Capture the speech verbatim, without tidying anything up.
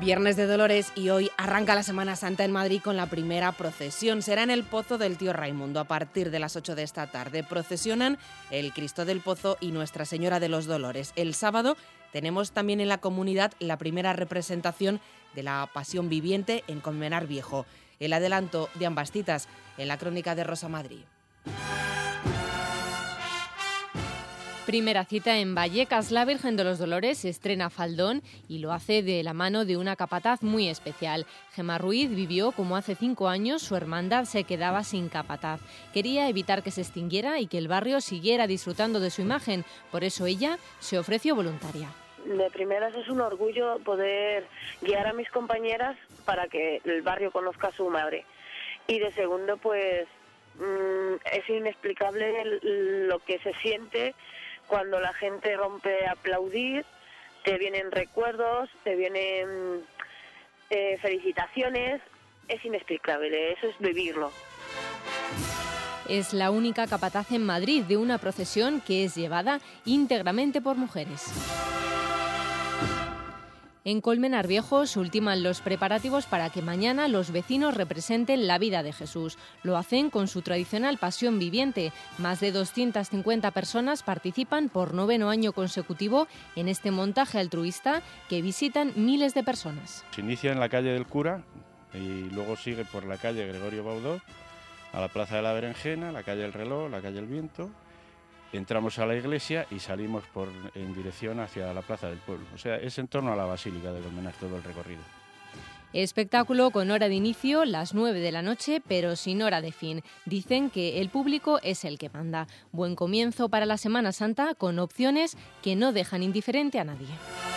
Viernes de Dolores y hoy arranca la Semana Santa en Madrid con la primera procesión. Será en el Pozo del Tío Raimundo a partir de las ocho de esta tarde. Procesionan el Cristo del Pozo y Nuestra Señora de los Dolores. El sábado tenemos también en la comunidad la primera representación de la Pasión Viviente en Colmenar Viejo. El adelanto de ambas citas en la crónica de Rosa Madrid. Primera cita en Vallecas. La Virgen de los Dolores estrena faldón y lo hace de la mano de una capataz muy especial. Gemma Ruiz vivió como hace cinco años su hermandad se quedaba sin capataz. Quería evitar que se extinguiera y que el barrio siguiera disfrutando de su imagen. Por eso ella se ofreció voluntaria. De primeras es un orgullo poder guiar a mis compañeras para que el barrio conozca a su madre. Y de segundo, pues mmm, es inexplicable lo que se siente cuando la gente rompe a aplaudir, te vienen recuerdos, te vienen eh, felicitaciones, es inexplicable, eso es vivirlo. Es la única capataz en Madrid de una procesión que es llevada íntegramente por mujeres. En Colmenar Viejo se ultiman los preparativos para que mañana los vecinos representen la vida de Jesús. Lo hacen con su tradicional Pasión Viviente. Más de doscientas cincuenta personas participan por noveno año consecutivo en este montaje altruista que visitan miles de personas. Se inicia en la calle del Cura y luego sigue por la calle Gregorio Baudó, a la Plaza de la Berenjena, la calle El Reloj, la calle El Viento. Entramos a la iglesia y salimos por, en dirección hacia la Plaza del Pueblo. O sea, es en torno a la Basílica de Colmenar todo el recorrido. Espectáculo con hora de inicio, las nueve de la noche, pero sin hora de fin. Dicen que el público es el que manda. Buen comienzo para la Semana Santa con opciones que no dejan indiferente a nadie.